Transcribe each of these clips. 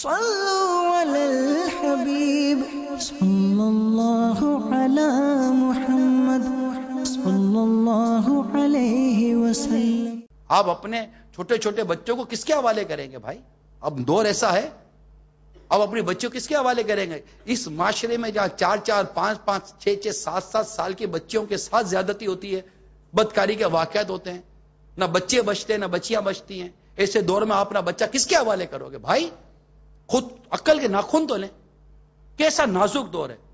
صلوا علی الحبیب صلی اللہ علی محمد صلی اللہ علیہ وسلم۔ آپ اپنے چھوٹے چھوٹے بچوں کو کس کے حوالے کریں گے بھائی؟ اب دور ایسا ہے، اب اپنے بچوں کس کے حوالے کریں گے؟ اس معاشرے میں جہاں 4 5 5 6 7 سال کے بچوں کے ساتھ زیادتی ہوتی ہے، بدکاری کے واقعات ہوتے ہیں، نہ بچے بچتے ہیں نہ بچیاں بچتی ہیں، ایسے دور میں آپ اپنا بچہ کس کے حوالے کرو گے بھائی؟ خود عقل کے ناخن تو لیں۔ کیسا نازک دور ہے،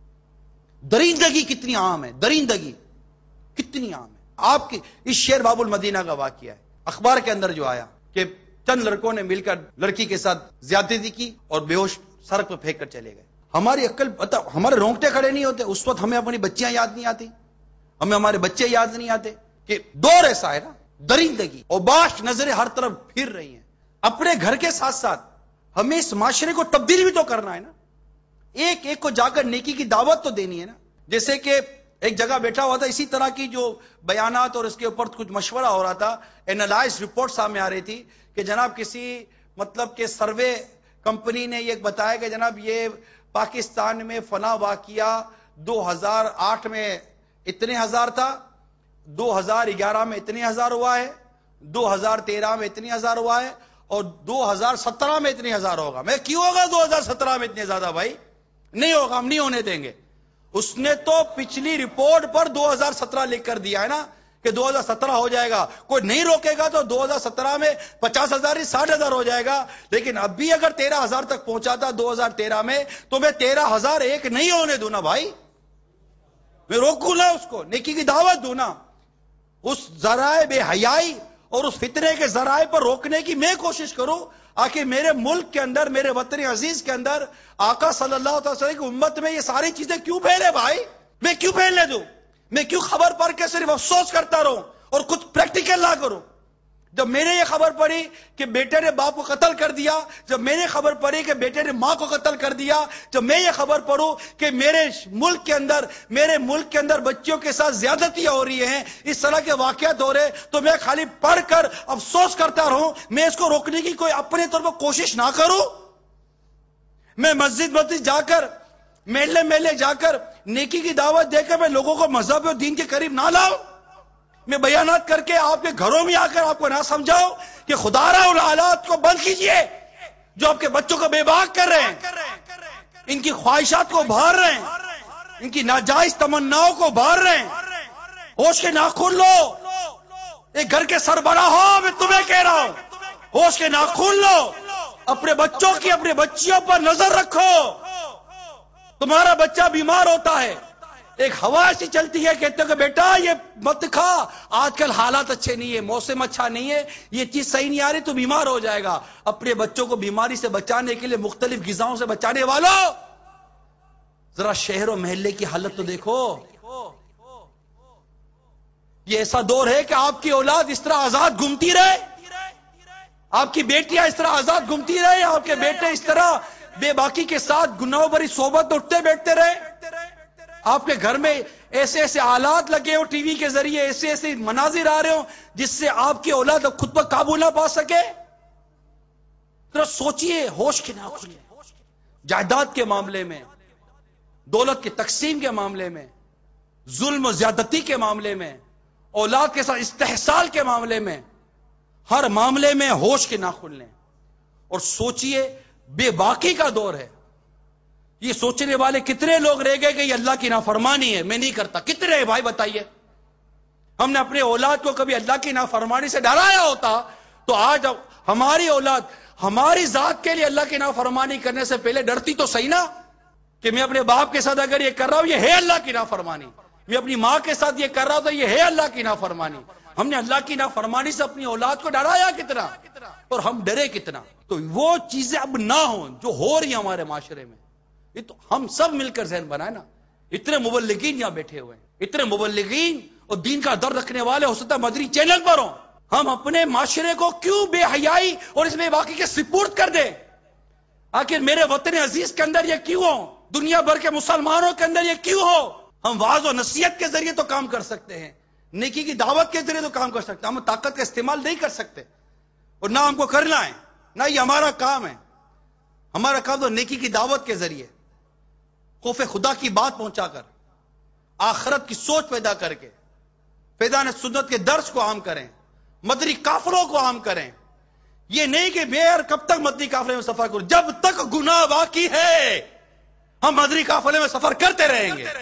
درندگی کتنی عام ہے، درندگی کتنی عام ہے۔ آپ کی اس شیر باب المدینہ کا واقعہ ہے، اخبار کے اندر جو آیا کہ چند لڑکوں نے مل کر لڑکی کے ساتھ زیادتی کی اور بے ہوش سڑک پہ پھینک کر چلے گئے۔ ہماری عقل ہمارے رونگٹے کھڑے نہیں ہوتے اس وقت، ہمیں اپنی بچیاں یاد نہیں آتی، ہمیں ہمارے بچے یاد نہیں آتے کہ دور ایسا ہے نا، درندگی اور باش نظریں ہر طرف پھر رہی ہیں۔ اپنے گھر کے ساتھ ساتھ ہمیں اس معاشرے کو تبدیل بھی تو کرنا ہے نا، ایک ایک کو جا کر نیکی کی دعوت تو دینی ہے نا۔ جیسے کہ ایک جگہ بیٹھا ہوا تھا، اسی طرح کی جو بیانات اور اس کے اوپر کچھ مشورہ ہو رہا تھا، اینالائز رپورٹ سامنے آ رہی تھی کہ جناب کسی مطلب کہ سروے کمپنی نے یہ بتایا کہ جناب یہ پاکستان میں فلاں واقعہ 2008 میں اتنے ہزار تھا، 2011 میں اتنے ہزار ہوا ہے، 2013 میں اتنے ہزار ہوا ہے، اور 2017 میں اتنے ہزار ہوگا۔ میں کیوں ہوگا 2017 میں اتنے زیادہ بھائی؟ نہیں ہوگا، ہم نہیں ہونے دیں گے۔ اس نے تو پچھلی رپورٹ پر 2017 لکھ کر دیا ہے نا کہ 2017 ہو جائے گا، کوئی نہیں روکے گا تو 2017 میں 50,000 ہی 60,000 ہو جائے گا۔ لیکن اب بھی اگر 13,000 تک پہنچا تھا 2013 میں تو میں 13,001 نہیں ہونے دوں نا بھائی، میں روکوں نا اس کو، نیکی کی دعوت دوں نا۔ اس ذرائع بے حیائی اور اس فتنے کے ذرائع پر روکنے کی میں کوشش کروں۔ آخر میرے ملک کے اندر، میرے وطن عزیز کے اندر آقا صلی اللہ علیہ وسلم کی امت میں یہ ساری چیزیں کیوں پھیلے بھائی؟ میں کیوں پھیلنے دوں؟ میں کیوں خبر پڑھ کے صرف افسوس کرتا رہوں اور کچھ پریکٹیکل نہ کروں؟ جب میں نے یہ خبر پڑھی کہ بیٹے نے باپ کو قتل کر دیا، جب میں نے خبر پڑھی کہ بیٹے نے ماں کو قتل کر دیا، جب میں یہ خبر پڑھوں کہ میرے ملک کے اندر بچوں کے ساتھ زیادتیاں ہو رہی ہیں، اس طرح کے واقعات ہو رہے، تو میں خالی پڑھ کر افسوس کرتا رہوں، میں اس کو روکنے کی کوئی اپنے طور پر کوشش نہ کروں؟ میں مسجد جا کر، میلے جا کر نیکی کی دعوت دے کر میں لوگوں کو مذہب اور دین کے قریب نہ لاؤں؟ میں بیانات کر کے آپ کے گھروں میں آ کر آپ کو نہ سمجھاؤں کہ خدا را ان حالات کو بند کیجئے جو آپ کے بچوں کو بے باک کر رہے ہیں، ان کی خواہشات کو ابھار رہے ہیں، ان کی ناجائز تمناؤں کو ابھار رہے ہیں۔ ہوش کے ناخن لو، ایک گھر کے سربراہ ہو، میں تمہیں کہہ رہا ہوں ہوش کے ناخن لو، اپنے بچوں کی، اپنے بچیوں پر نظر رکھو۔ تمہارا بچہ بیمار ہوتا ہے، ایک ہوا ایسی چلتی ہے، کہتے ہو کہ بیٹا یہ مت کھا، آج کل حالات اچھے نہیں ہے، موسم اچھا نہیں ہے، یہ چیز صحیح نہیں آ رہی تو بیمار ہو جائے گا۔ اپنے بچوں کو بیماری سے بچانے کے لیے مختلف غذاؤں سے بچانے والوں، ذرا شہر و محلے کی حالت تو دیکھو۔ یہ ایسا دور ہے کہ آپ کی اولاد اس طرح آزاد گھومتی رہے، آپ کی بیٹیاں اس طرح آزاد گھومتی رہے، آپ کے بیٹے اس طرح بے باکی کے ساتھ گناہوں بھری صحبت اٹھتے بیٹھتے رہے۔ آپ کے گھر میں ایسے ایسے آلات لگے ہو، ٹی وی کے ذریعے ایسے ایسے مناظر آ رہے ہو جس سے آپ کی اولاد خود پر قابو نہ پا سکے۔ ذرا سوچئے، ہوش کے ناخن، جائیداد کے معاملے میں، دولت کی تقسیم کے معاملے میں، ظلم و زیادتی کے معاملے میں، اولاد کے ساتھ استحصال کے معاملے میں، ہر معاملے میں ہوش کے ناخن لیں اور سوچئے۔ بے باکی کا دور ہے، یہ سوچنے والے کتنے لوگ رہ گئے کہ یہ اللہ کی نافرمانی ہے، میں نہیں کرتا؟ کتنے بھائی بتائیے؟ ہم نے اپنے اولاد کو کبھی اللہ کی نافرمانی سے ڈرایا ہوتا تو آج ہماری اولاد ہماری ذات کے لیے اللہ کی نافرمانی کرنے سے پہلے ڈرتی تو صحیح نا، کہ میں اپنے باپ کے ساتھ اگر یہ کر رہا ہوں یہ ہے اللہ کی نافرمانی، میں اپنی ماں کے ساتھ یہ کر رہا ہوں تو یہ ہے اللہ کی نافرمانی۔ ہم نے اللہ کی نافرمانی سے اپنی اولاد کو ڈرایا کتنا اور ہم ڈرے کتنا؟ تو وہ چیزیں اب نہ ہوں جو ہو رہی ہیں ہمارے معاشرے میں، یہ تو ہم سب مل کر ذہن بنائے نا۔ اتنے مبلغین یہاں بیٹھے ہوئے ہیں، اتنے مبلغین اور دین کا درد رکھنے والے ہو سکتا ہے مدری چینل پر ہوں، ہم اپنے معاشرے کو کیوں بے حیائی اور اس میں باقی کے سپورٹ کر دیں؟ آخر میرے وطن عزیز کے اندر یہ کیوں ہو؟ دنیا بھر کے مسلمانوں کے اندر یہ کیوں ہو؟ ہم واعظ و نصیحت کے ذریعے تو کام کر سکتے ہیں، نیکی کی دعوت کے ذریعے تو کام کر سکتے ہیں، ہم طاقت کا استعمال نہیں کر سکتے اور نہ ہم کو کرنا ہے، نہ یہ ہمارا کام ہے۔ ہمارا کام تو نیکی کی دعوت کے ذریعے خوف خدا کی بات پہنچا کر، آخرت کی سوچ پیدا کر کے فیضان سنت کے درس کو عام کریں، مدنی قافلوں کو عام کریں. یہ نہیں کہ میں یار کب تک مدنی قافلے میں سفر کروں، جب تک گناہ باقی ہے ہم مدنی قافلے میں سفر کرتے رہیں گے.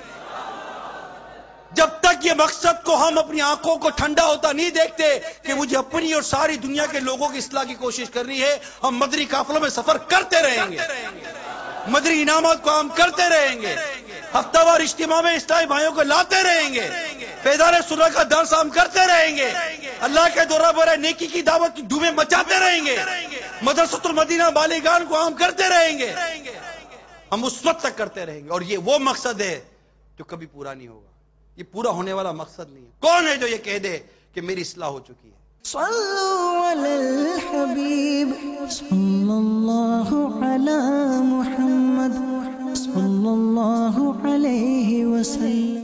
جب تک یہ مقصد کو ہم اپنی آنکھوں کو ٹھنڈا ہوتا نہیں دیکھتے کہ مجھے اپنی اور ساری دنیا کے لوگوں کی اصلاح کی کوشش کرنی ہے، ہم مدنی قافلوں میں سفر کرتے رہیں گے، مدنی انعامات کو ہم کرتے رہیں گے، ہفتہ وار اجتماع میں اسلامی بھائیوں کو لاتے رہیں گے، فیضان سنت کا درس ہم کرتے رہیں گے، اللہ کے دورہ برائے نیکی کی دعوت کی دھومیں مچاتے رہیں گے، مدرسۃ المدینہ بالیگان کو ہم کرتے رہیں گے، ہم اس وقت تک کرتے رہیں گے. اور یہ وہ مقصد ہے جو کبھی پورا نہیں ہوگا، یہ پورا ہونے والا مقصد نہیں ہے. کون ہے جو یہ کہہ دے کہ میری اصلاح ہو چکی ہے؟ صلوا علی الحبیب صلی اللہ علی محمد صلی اللہ علیہ وسلم.